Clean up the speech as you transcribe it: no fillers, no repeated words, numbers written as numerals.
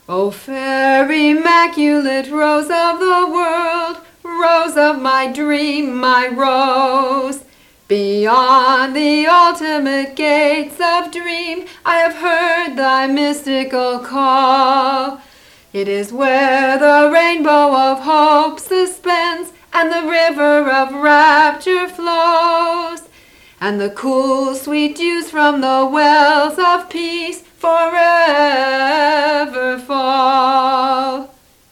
O fair immaculate rose of the world, rose of my dream, my rose. Beyond the ultimate gates of dream, I have heard thy mystical call. It is where the rainbow of hope suspends, and the river of rapture flows, and the cool sweet dews from the wells of peace forever fall.